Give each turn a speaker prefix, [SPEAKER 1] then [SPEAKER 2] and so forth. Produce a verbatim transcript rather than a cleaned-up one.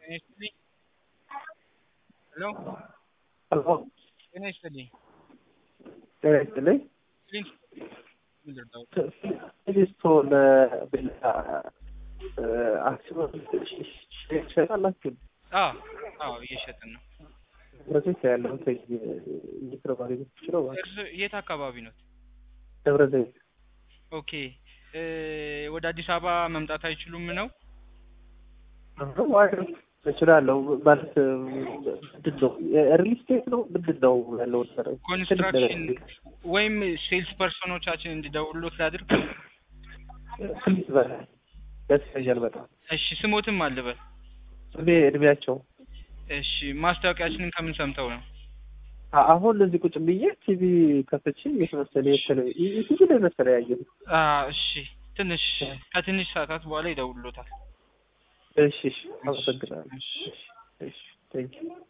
[SPEAKER 1] Initially, hello?
[SPEAKER 2] Hello.
[SPEAKER 1] Initially,
[SPEAKER 2] Directly.
[SPEAKER 1] link ምንድነው?
[SPEAKER 2] ፕሊስቶ ለቤላ አክሲዮን ይሸጣላችሁ?
[SPEAKER 1] አዎ አዎ እየሸጥን ነው።
[SPEAKER 2] በዚህ ያለው ተይ ይትረባሪ ነው።
[SPEAKER 1] እርስ የት አካባቢ ነው?
[SPEAKER 2] ደብረ ዘይት።
[SPEAKER 1] ኦኬ እ ወደ አዲስ አበባ መምጣት አይችሉም ነው?
[SPEAKER 2] አሁን ዋይ እችላለሁ ማለት ምንድን ነው ሪል ስቴት ነው ምንድን ነው ያለው ነገር
[SPEAKER 1] ኮንስትራክሽን ወይም ሴልስ ፐርሰኖቻችን እንዲደውሉት ላድርግ?
[SPEAKER 2] ፕሊዝ በል ያስፈልጋል በጣም
[SPEAKER 1] እሺ ስሞትም አልበል
[SPEAKER 2] እኔ እድሜያቸው
[SPEAKER 1] እሺ ማስታወቂያችንን ከምን ሰምተው ነው?
[SPEAKER 2] አሁን እዚህ ቁጭ ብዬ ቲቪ ከፍቼ የተመሰለ የተለ ቲቪ ላይ መሰለ ያየው
[SPEAKER 1] አ እሺ ትንሽ ከትንሽ ሰዓታት በኋላ ይደውሉታል።
[SPEAKER 2] እሺ እሺ አመሰግናለሁ። እሺ እሺ ቴንክ ዩ